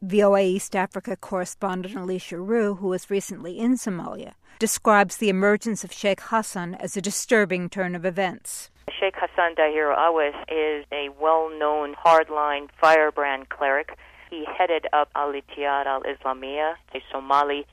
VOA East Africa correspondent Alicia Rue, who was recently in Somalia, describes the emergence of Sheikh Hassan as a disturbing turn of events. Sheikh Hassan Dahiru Awais is a well-known hardline firebrand cleric. He headed up Al-Ittihad al-Islamiyya, a Somali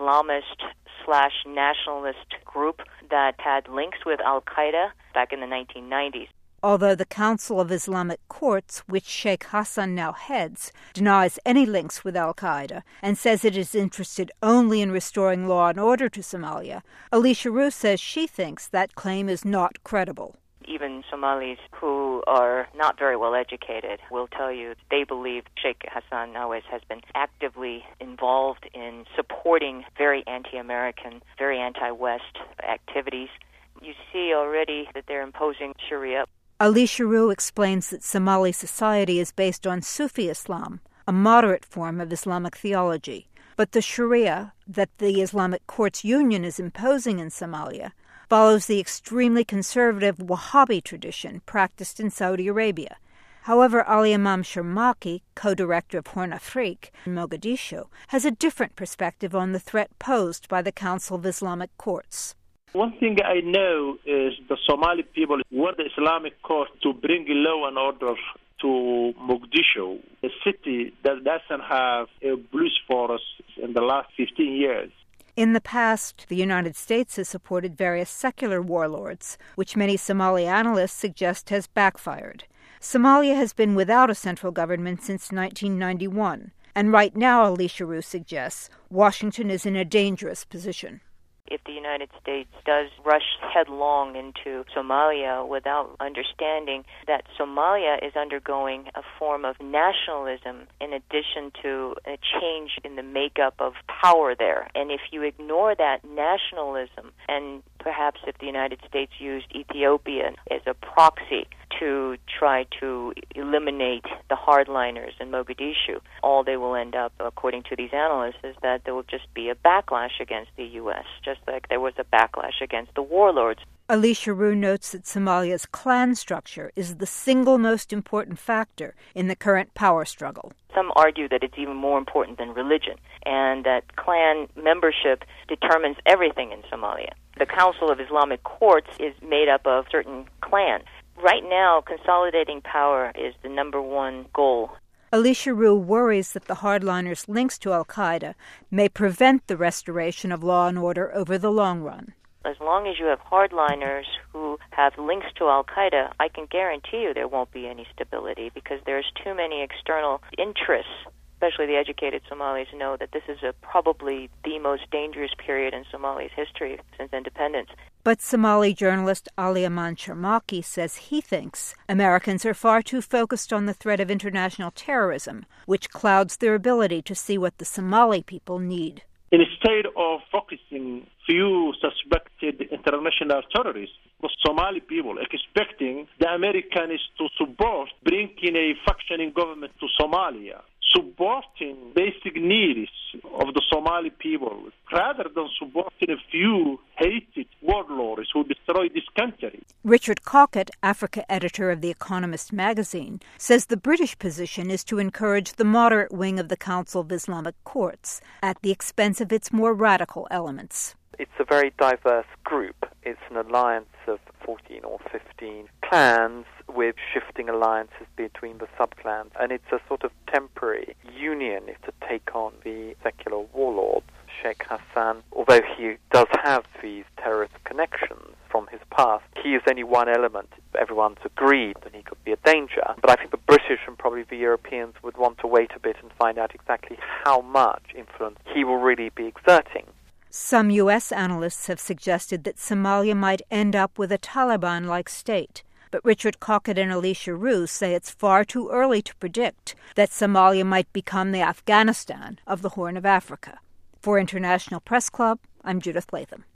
Islamist/nationalist group that had links with Al-Qaeda back in the 1990s. Although the Council of Islamic Courts, which Sheikh Hassan now heads, denies any links with al-Qaeda and says it is interested only in restoring law and order to Somalia, Alicia Rue says she thinks that claim is not credible. Even Somalis who are not very well educated will tell you they believe Sheikh Hassan Awais has been actively involved in supporting very anti-American, very anti-West activities. You see already that they're imposing Sharia. Alicia Rue explains that Somali society is based on Sufi Islam, a moderate form of Islamic theology. But the Sharia that the Islamic Courts Union is imposing in Somalia follows the extremely conservative Wahhabi tradition practiced in Saudi Arabia. However, Ali Imam Sharmaki, co-director of Horn Afrique in Mogadishu, has a different perspective on the threat posed by the Council of Islamic Courts. One thing I know is the Somali people want the Islamic court to bring law and order to Mogadishu, a city that doesn't have a police force in the last 15 years. In the past, the United States has supported various secular warlords, which many Somali analysts suggest has backfired. Somalia has been without a central government since 1991, and right now, Alicia Rue suggests, Washington is in a dangerous position. If the United States does rush headlong into Somalia without understanding that Somalia is undergoing a form of nationalism in addition to a change in the makeup of power there, and if you ignore that nationalism, and perhaps if the United States used Ethiopia as a proxy to try to eliminate the hardliners in Mogadishu, all they will end up, according to these analysts, is that there will just be a backlash against the U.S., just like there was a backlash against the warlords. Alicia Rue notes that Somalia's clan structure is the single most important factor in the current power struggle. Some argue that it's even more important than religion, and that clan membership determines everything in Somalia. The Council of Islamic Courts is made up of certain clans. Right now, consolidating power is the number one goal. Alicia Rue worries that the hardliners' links to al-Qaeda may prevent the restoration of law and order over the long run. As long as you have hardliners who have links to al-Qaeda, I can guarantee you there won't be any stability because there's too many external interests. Especially the educated Somalis know that this is probably the most dangerous period in Somalia's history since independence. But Somali journalist Ali Aman Sharmaki says he thinks Americans are far too focused on the threat of international terrorism, which clouds their ability to see what the Somali people need. Instead of focusing few suspected international terrorists, the Somali people expecting the Americans to support bringing a functioning government to Somalia, supporting basic needs of the Somali people, rather than supporting a few hated warlords who destroy this country. Richard Cockett, Africa editor of The Economist magazine, says the British position is to encourage the moderate wing of the Council of Islamic Courts at the expense of its more radical elements. It's a very diverse group. It's an alliance of 14 or 15 clans with shifting alliances between the sub-clans, and it's a sort of temporary union to take on the secular warlords. Sheikh Hassan, although he does have these terrorist connections from his past, he is only one element. Everyone's agreed that he could be a danger, but I think the British and probably the Europeans would want to wait a bit and find out exactly how much influence he will really be exerting. Some U.S. analysts have suggested that Somalia might end up with a Taliban-like state, but Richard Cockett and Alicia Rue say it's far too early to predict that Somalia might become the Afghanistan of the Horn of Africa. For International Press Club, I'm Judith Latham.